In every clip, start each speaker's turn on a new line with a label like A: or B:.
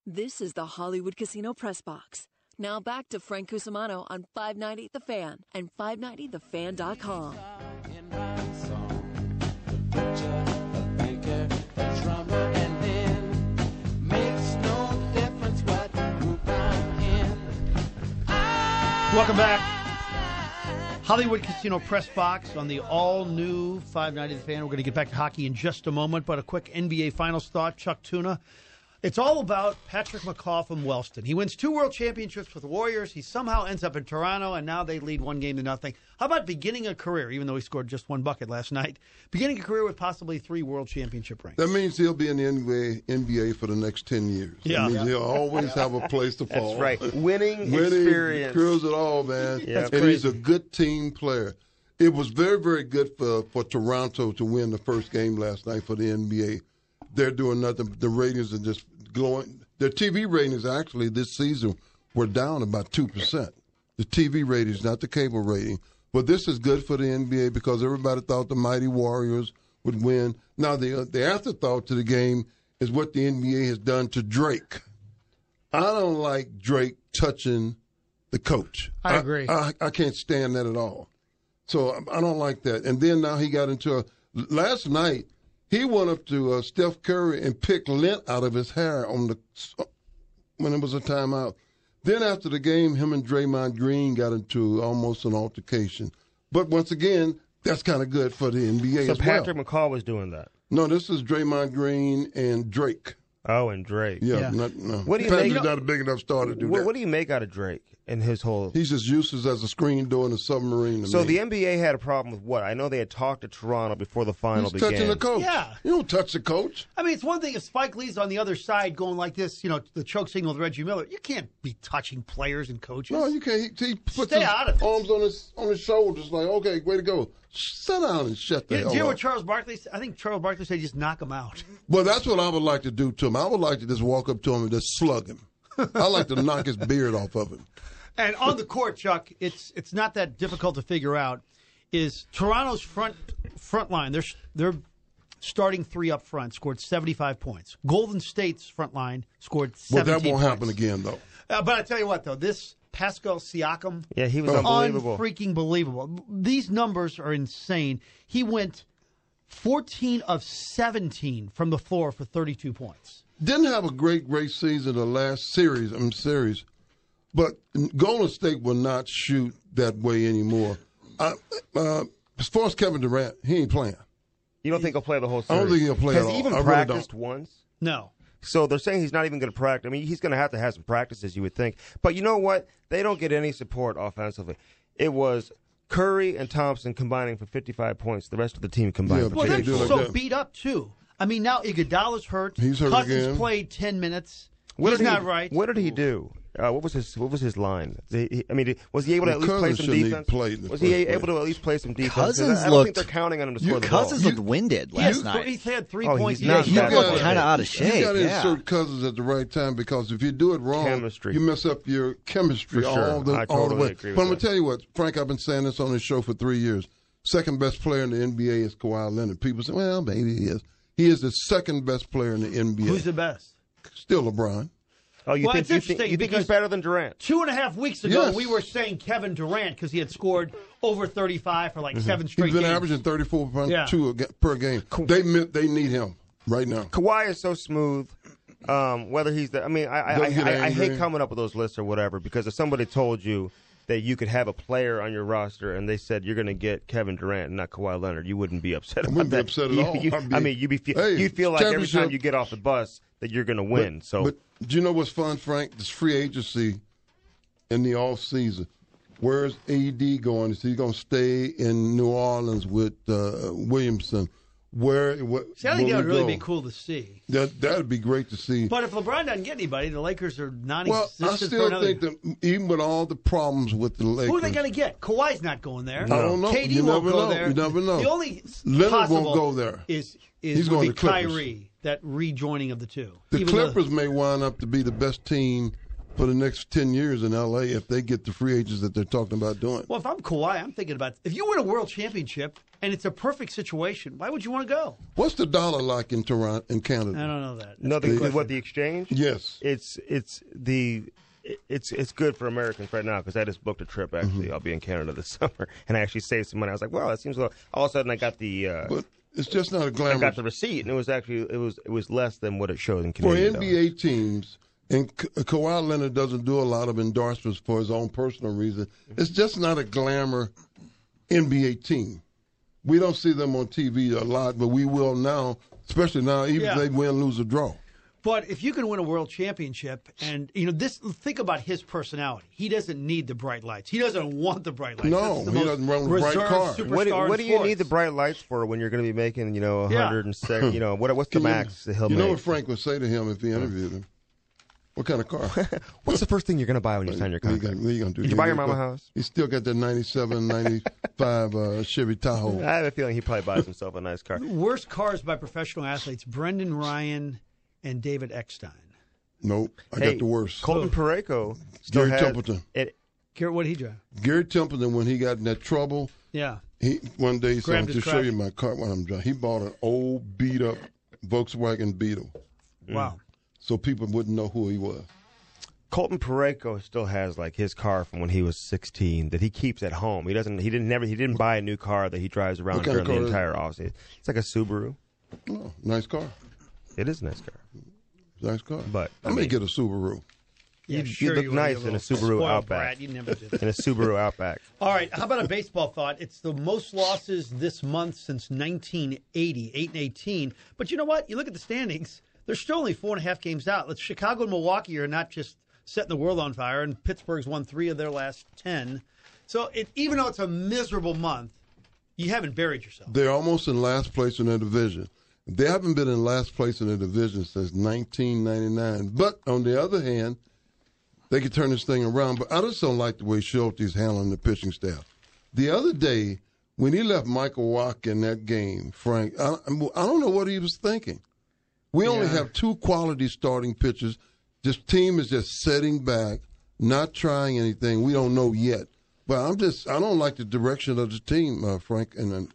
A: This is the Hollywood Casino Press Box. Now back to Frank Cusimano on 590 The Fan and 590thefan.com.
B: Welcome back. Hollywood Casino Press Box on the all-new 590 The Fan. We're going to get back to hockey in just a moment, but a quick NBA Finals thought. Chuck Tuna. It's all about Patrick McCaw from Wellston. He wins 2 world championships with the Warriors. He somehow ends up in Toronto, and now they lead 1-0. How about beginning a career, even though he scored just 1 bucket last night, beginning a career with possibly 3 world championship rings?
C: That means he'll be in the NBA for the next 10 years.
B: Yeah.
C: That means he'll always have a place to fall.
D: That's right. Winning experience.
C: Cures it all, man.
D: Yep.
C: And he's a good team player. It was very, very good for Toronto to win the first game last night for the NBA. They're doing nothing. The ratings are just glowing. Their TV ratings actually this season were down about 2%. The TV ratings, not the cable rating. But this is good for the NBA because everybody thought the mighty Warriors would win. Now, the afterthought to the game is what the NBA has done to Drake. I don't like Drake touching the coach.
B: I agree.
C: I can't stand that at all. So I don't like that. And then now he got into last night, he went up to Steph Curry and picked lint out of his hair when it was a timeout. Then after the game, him and Draymond Green got into almost an altercation. But once again, that's kind of good for the NBA as well.
D: So Patrick McCaw was doing that?
C: No, this is Draymond Green and Drake.
D: Oh, and Drake.
C: Yeah.
D: No.
C: What do you Patrick's not a big enough star to do that.
D: What do you make out of Drake and his whole...
C: He's as useless as a screen door in a submarine.
D: So the NBA had a problem with what? I know they had talked to Toronto before the final began.
C: He's touching the coach.
B: Yeah.
C: You don't touch the coach.
B: I mean, it's one thing if Spike Lee's on the other side going like this, the choke signal with Reggie Miller. You can't be touching players and coaches.
C: No, you can't. He puts
B: Stay
C: his
B: out of it.
C: arms on his shoulders like, okay, way to go. Sit down and shut the hell
B: Do you know
C: up.
B: what Charles Barkley said? I think Charles Barkley said just knock him out.
C: Well, that's what I would like to do to him. I would like to just walk up to him and just slug him. I like to knock his beard off of him.
B: And on the court, Chuck, it's not that difficult to figure out. Is Toronto's front line? They're starting 3 up front scored 75 points. Golden State's front line scored 17
C: Well, that won't
B: points.
C: happen again, though.
B: But I tell you what, though, this Pascal Siakam,
D: he was unbelievable.
B: Unfreaking believable. These numbers are insane. He went 14 of 17 from the floor for 32 points.
C: Didn't have a great season the last series. But Golden State will not shoot that way anymore. As far as Kevin Durant, he ain't playing.
D: You don't think he'll play the whole series?
C: I don't think he'll play at all.
D: Has he even
C: I really
D: practiced
C: don't.
D: once?
B: No.
D: So they're saying he's not even going to practice. I mean, he's going to have some practices, you would think. But you know what? They don't get any support offensively. It was Curry and Thompson combining for 55 points. The rest of the team combined for
B: Well, they're
D: 54.
B: so beat up, too. I mean, now Iguodala's hurt.
C: He's hurt
B: Cousins
C: again.
B: played 10 minutes. He's not right.
D: What did he do? What was his line? Was he able to at least play some defense? Was he able to at least play some defense?
E: Cousins
D: I don't think they're counting on him to score the ball.
E: Cousins looked winded last night.
B: He had 3
D: Oh,
B: points.
D: he's not
E: He
D: that
E: looked
D: bad.
E: kind of out of shape.
C: You got to
E: Yeah.
C: insert Cousins at the right time because if you do it wrong,
D: Chemistry.
C: you mess up your chemistry
D: For sure.
C: all the
D: I totally
C: way.
D: agree with
C: But I'm going
D: that.
C: to tell you what, Frank, I've been saying this on this show for 3 years. Second best player in the NBA is Kawhi Leonard. People say, well, maybe he is. He is the second best player in the NBA.
B: Who's the best?
C: Still LeBron.
D: Oh, you
B: Well,
D: think
B: it's interesting
D: he's
B: because
D: better than Durant?
B: 2.5 weeks ago,
C: Yes.
B: we were saying Kevin Durant because he had scored over 35 for like 7 straight
C: He's been
B: games.
C: averaging 34.2
B: Yeah.
C: per game. They need him right now.
D: Kawhi is so smooth. Whether he's the, I mean, I
C: get
D: hate
C: angry.
D: coming up with those lists or whatever because if somebody told you that you could have a player on your roster and they said you're going to get Kevin Durant and not Kawhi Leonard, you wouldn't be upset about
C: wouldn't be
D: that.
C: upset at all.
D: You'd feel like every
C: championship-
D: time you get off the bus that you're going to win.
C: But do you know what's fun, Frank? This free agency in the off season. Where's AD going? Is he going to stay in New Orleans with Williamson?
B: See, I think that would really
C: go?
B: be cool to see.
C: That'd be great to see.
B: But if LeBron doesn't get anybody, the Lakers are
C: Well,
B: non-existent
C: I
B: for
C: still
B: another.
C: think that even with all the problems with the Lakers,
B: Who are they going to get? Kawhi's not going there.
C: I don't know.
B: KD
C: You
B: won't
C: never
B: go
C: know.
B: there.
C: You never know.
B: The only
C: Leonard
B: possible
C: won't go there.
B: Is
C: He's
B: would
C: going
B: be
C: to Clippers.
B: Kyrie, that rejoining of the two.
C: the
B: Even though-
C: Clippers may wind up to be the best team for the next 10 years in L.A. if they get the free agents that they're talking about doing.
B: Well, if I'm Kawhi, I'm thinking about if you win a world championship and it's a perfect situation, why would you want to go?
C: What's the dollar like in Toronto, in Canada?
B: I don't know that.
D: No, what the exchange?
C: Yes.
D: It's good for Americans right now because I just booked a trip. Actually, I'll be in Canada this summer, and I actually saved some money. I was like, "Wow, that seems low." All of a sudden, I got the.
C: But it's just not a glamour.
D: I got the receipt, and it was actually it was less than what it showed in
C: For
D: Canadian
C: NBA teams. And Kawhi Leonard doesn't do a lot of endorsements for his own personal reason. It's just not a glamour NBA team. We don't see them on TV a lot, but we will now, especially now, even if they win, lose, or draw.
B: But if you can win a world championship, and think about his personality. He doesn't need the bright lights. He doesn't want the bright lights.
C: No, he doesn't run with bright cars.
D: What do you need the bright lights for when you're going to be making 106? What's the max that he'll make?
C: You know what Frank would say to him if he interviewed him? What kind of car?
D: What's the first thing you're going to buy when you sign your contract?
C: What are you going to do?
D: Did you buy your mama a house?
C: He still got that 97, 95 Chevy Tahoe.
D: I have a feeling he probably buys himself a nice car.
B: Worst cars by professional athletes, Brendan Ryan and David Eckstein.
C: Nope, I got the worst.
D: Colton Parayko.
C: Gary Templeton.
B: Garrett, what did he drive?
C: Gary Templeton, when he got in that trouble, one day he said, "I'm just show you my car when I'm driving." He bought an old beat-up Volkswagen Beetle.
B: Wow.
C: So people wouldn't know who he was.
D: Colton Parayko still has his car from when he was 16 that he keeps at home. He didn't buy a new car that he drives around during the entire offseason. It's like a Subaru.
C: Oh, nice car.
D: It is a nice car.
C: Nice car.
D: But
C: I may get a Subaru.
B: Yeah,
D: you look nice in a Subaru Outback.
B: Brat. You never did that.
D: In a Subaru Outback.
B: All right, how about a baseball thought? It's the most losses this month since 1980, 8-18. But you know what? You look at the standings. They're still only 4.5 games out. Chicago and Milwaukee are not just setting the world on fire, and Pittsburgh's won 3 of their last 10. So even though it's a miserable month, you haven't buried yourself.
C: They're almost in last place in their division. They haven't been in last place in their division since 1999. But on the other hand, they could turn this thing around. But I just don't like the way Schulte is handling the pitching staff. The other day, when he left Michael Wacha in that game, Frank, I don't know what he was thinking. We only have 2 quality starting pitchers. This team is just sitting back, not trying anything. We don't know yet. But I don't like the direction of the team, Frank and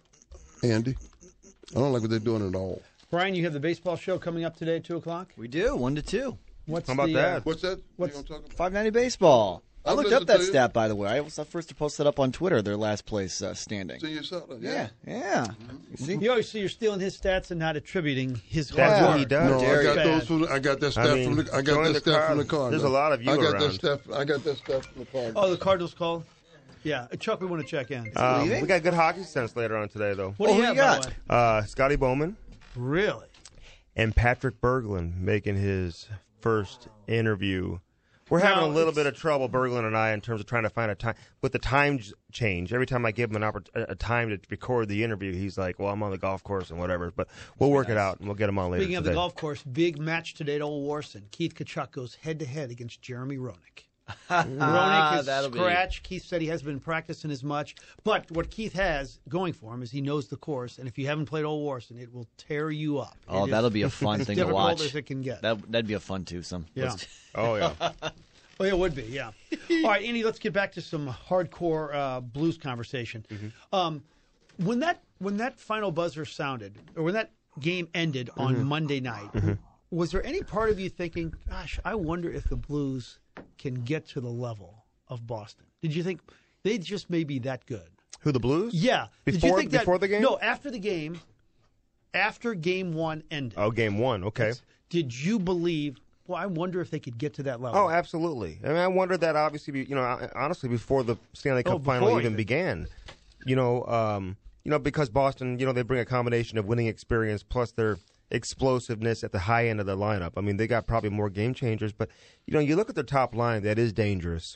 C: Andy. I don't like what they're doing at all.
B: Brian, you have the baseball show coming up today at 2 o'clock?
E: We do, 1 to 2.
D: How about that?
C: What's that?
B: What's
C: you gonna talk about?
E: 590 baseball. I
C: I've
E: looked up
C: listened
E: that
C: to you.
E: stat, by the way. I was the first to post it up on Twitter, their last place standing.
C: So you saw that?
E: Yeah. You see?
B: You always see you're stealing his stats and not attributing his hard
D: That's
B: work.
D: what he does.
C: No,
E: Dare
C: I got
E: you.
C: those from. I got that stuff from the. I got
D: join
C: that
D: the
C: stuff
D: crowd.
C: from the car.
D: There's a lot of you
C: I got
D: around.
C: that stuff. I got that stuff from the car.
B: Oh, the Cardinals called? Yeah. Chuck, we want to check in.
D: We got good hockey sense later on today, though.
B: What do you
E: who
B: have,
E: you
B: by
E: got?
B: the way?
D: Scotty Bowman
B: Really?
D: and Patrick Berglund making his first interview. We're having a little bit of trouble, Berglund and I, in terms of trying to find a time. With the time change, every time I give him a time to record the interview, he's like, well, I'm on the golf course and whatever. But we'll work it out, and we'll get him on later
B: Speaking of
D: today.
B: the golf course, big match today at Old Warson. Keith Tkachuk goes head-to-head against Jeremy Roenick. Roenick is
E: That'll be-
B: scratched. Keith said he hasn't been practicing as much. But what Keith has going for him is he knows the course. And if you haven't played Old Warson, it will tear you up.
E: Oh,
B: It
E: that'll
B: is
E: be a fun
B: as
E: thing to
B: difficult
E: watch.
B: as it can get.
E: That'd be a fun twosome.
B: Yeah.
D: Oh, yeah.
B: Oh, it would be, yeah. All right, Andy, let's get back to some hardcore blues conversation. When that final buzzer sounded, or when that game ended on Monday night, was there any part of you thinking, gosh, I wonder if the Blues can get to the level of Boston? Did you think they just may be that good?
D: Who, the Blues?
B: Yeah. Did you
D: Before,
B: think that,
D: before the game?
B: No, after the game, after game one ended.
D: Oh, game one. Okay.
B: Did you believe, well, I wonder if they could get to that level?
D: Oh, absolutely. I mean, I wondered that obviously, honestly, before the Stanley Cup final
B: before
D: even
B: even.
D: began. Because Boston, they bring a combination of winning experience plus their explosiveness at the high end of the lineup. I mean, they got probably more game changers, but you look at their top line that is dangerous.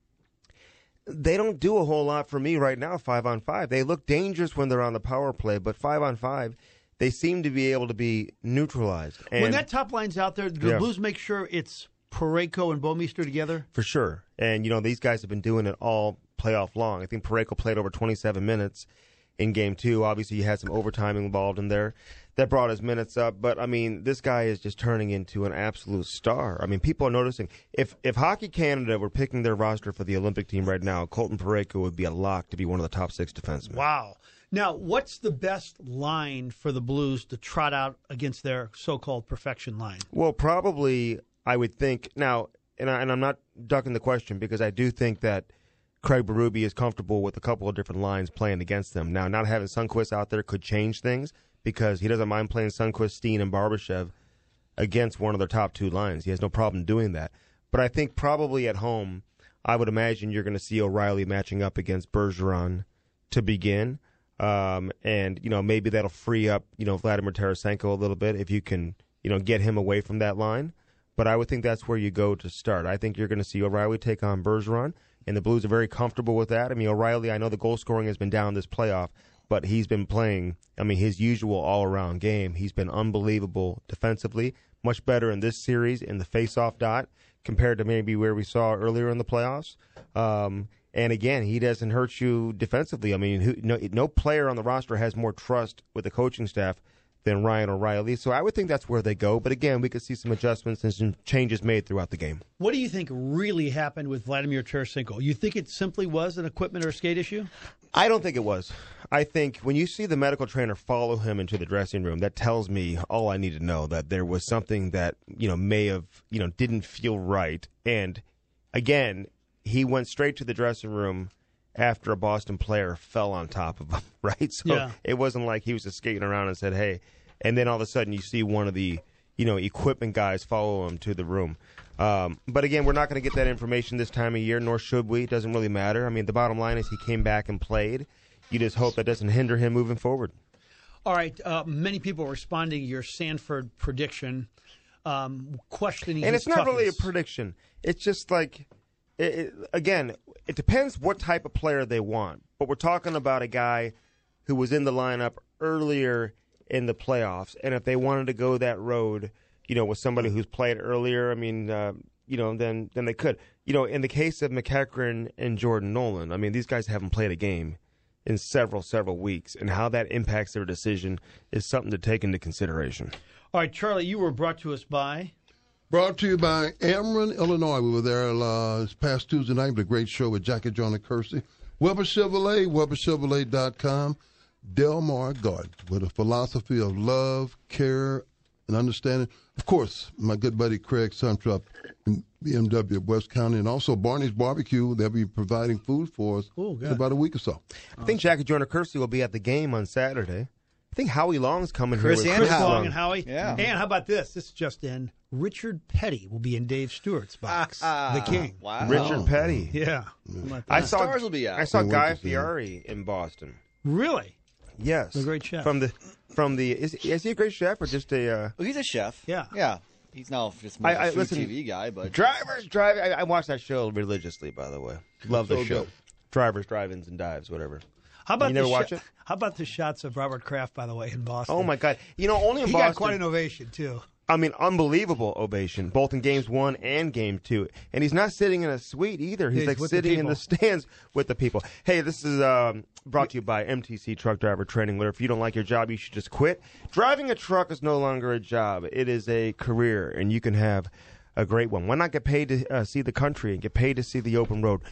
D: They don't do a whole lot for me right now, 5-on-5. They look dangerous when they're on the power play, but 5-on-5, they seem to be able to be neutralized. And
B: when that top line's out there, do the Blues make sure it's Parayko and Bouwmeester together?
D: For sure. And, these guys have been doing it all playoff long. I think Parayko played over 27 minutes in Game 2. Obviously, you had some overtime involved in there. that brought his minutes up. But, I mean, this guy is just turning into an absolute star. I mean, people are noticing. If Hockey Canada were picking their roster for the Olympic team right now, Colton Parayko would be a lock to be one of the top 6 defensemen.
B: Wow. Now, what's the best line for the Blues to trot out against their so-called perfection line?
D: Well, probably, I would think, now, and I'm not ducking the question because I do think that Craig Berube is comfortable with a couple of different lines playing against them. Now, not having Sundqvist out there could change things because he doesn't mind playing Sundqvist, Steen, and Barbashev against one of their top 2 lines. He has no problem doing that. But I think probably at home, I would imagine you're going to see O'Reilly matching up against Bergeron to begin. And, maybe that'll free up, Vladimir Tarasenko a little bit if you can, get him away from that line. But I would think that's where you go to start. I think you're going to see O'Reilly take on Bergeron. And the Blues are very comfortable with that. I mean, O'Reilly, I know the goal scoring has been down this playoff, but he's been playing, his usual all-around game. He's been unbelievable defensively, much better in this series in the face-off dot compared to maybe where we saw earlier in the playoffs. And, again, he doesn't hurt you defensively. I mean, no player on the roster has more trust with the coaching staff than Ryan O'Reilly. So I would think that's where they go. But, again, we could see some adjustments and some changes made throughout the game.
B: What do you think really happened with Vladimir Tarasenko? You think it simply was an equipment or skate issue?
D: I don't think it was. I think when you see the medical trainer follow him into the dressing room, that tells me all I need to know, that there was something that, may have, didn't feel right. And, again, he went straight to the dressing room after a Boston player fell on top of him, right? So It wasn't like he was just skating around and said, hey, and then all of a sudden you see one of the, equipment guys follow him to the room. But again, we're not going to get that information this time of year, nor should we. It doesn't really matter. I mean, the bottom line is he came back and played. You just hope that doesn't hinder him moving forward.
B: All right. Many people responding to your Sanford prediction, questioning
D: and
B: his
D: it's not
B: toughness.
D: really a prediction. It's just like, again, it depends what type of player they want. But we're talking about a guy who was in the lineup earlier in the playoffs. And if they wanted to go that road, with somebody who's played earlier, then they could. In the case of McEachran and Jordan Nolan, these guys haven't played a game in several weeks. And how that impacts their decision is something to take into consideration.
B: All right, Charlie, you were brought to us by...
C: Brought to you by Ameren, Illinois. We were there this past Tuesday night with a great show with Jackie, John, and Kersey. Weber Chevrolet, WeberChevrolet.com. Delmar Garden, with a philosophy of love, care, and understanding. Of course, my good buddy Craig Suntrup in BMW of West County, and also Barney's Barbecue. They'll be providing food for us in about a week or so.
D: I think Jackie Joyner Kersey will be at the game on Saturday. I think Howie Long's coming
E: Chris
D: here.
E: and
B: Chris
E: Howie.
B: Long and Howie.
E: Yeah.
B: And how about this? This is just in. Richard Petty will be in Dave Stewart's box. The King.
E: Wow.
D: Richard Petty.
B: Yeah.
D: I saw
E: Stars will be out.
D: I saw
C: Can't wait
D: Guy
C: to see him.
D: Fieri in Boston.
B: Really?
D: Yes,
B: The great chef.
D: From the is he a great chef or just a
E: Well, he's a chef.
B: Yeah.
E: Yeah. He's now just more of a food
D: listen,
E: TV guy, but
D: Drivers Drive? I watch that show religiously. By the way, love the
C: So
D: show.
C: good.
D: Drivers, Drive-ins, and Dives, whatever.
B: How about
D: You never
B: the
D: watch it?
B: How about the shots of Robert Kraft, by the way, in Boston?
D: Oh my God! Only in
B: He
D: Boston.
B: got quite an ovation too.
D: Unbelievable ovation, both in games 1 and game 2. And he's not sitting in a suite either. He's
B: He's
D: like
B: with the
D: sitting in the
B: people.
D: stands with the people. Hey, this is brought to you by MTC Truck Driver Training, where if you don't like your job, you should just quit. Driving a truck is no longer a job. It is a career, and you can have a great one. Why not get paid to see the country and get paid to see the open road?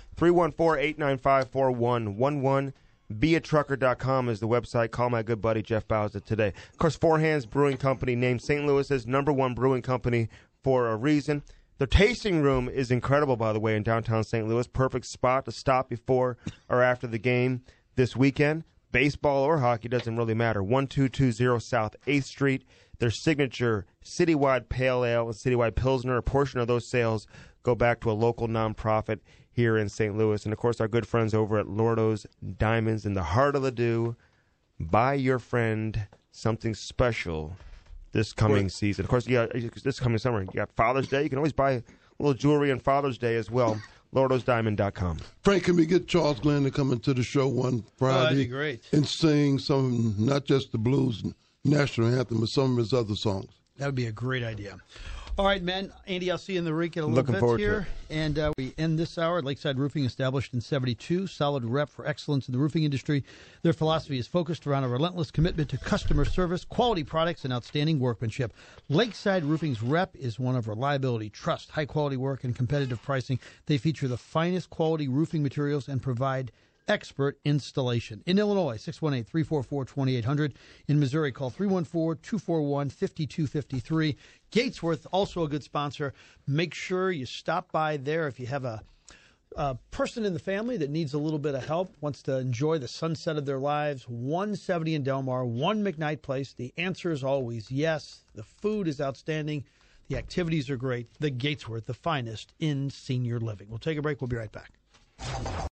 D: 314-895-4111. BeATrucker.com is the website. Call my good buddy Jeff Bowser today. Of course, Four Hands Brewing Company, named St. Louis's #1 brewing company for a reason. The tasting room is incredible, by the way, in downtown St. Louis. Perfect spot to stop before or after the game this weekend. Baseball or hockey, doesn't really matter. 1220 South 8th Street. Their signature citywide pale ale and citywide pilsner, a portion of those sales go back to a local nonprofit here in St. Louis. And, of course, our good friends over at Lordo's Diamonds in the heart of Ladue. Buy your friend something special this coming season. Of course, this coming summer, you got Father's Day. You can always buy a little jewelry on Father's Day as well. LordosDiamond.com.
C: Frank, can we get Charles Glenn to come into the show one Friday?
B: that'd be great.
C: And sing some, not just the blues national anthem, but some of his other songs.
B: That would be a great idea. All right, man. Andy, I'll see you in the rink in a little
D: Looking
B: bit
D: forward to
B: here. And we end this hour at Lakeside Roofing, established in 72. Solid rep for excellence in the roofing industry. Their philosophy is focused around a relentless commitment to customer service, quality products, and outstanding workmanship. Lakeside Roofing's rep is one of reliability, trust, high-quality work, and competitive pricing. They feature the finest quality roofing materials and provide expert installation. In Illinois, 618-344-2800. In Missouri, call 314-241-5253. Gatesworth, also a good sponsor. Make sure you stop by there if you have a person in the family that needs a little bit of help, wants to enjoy the sunset of their lives. 170 in Delmar, 1 McKnight Place. The answer is always yes. The food is outstanding. The activities are great. The Gatesworth, the finest in senior living. We'll take a break. We'll be right back.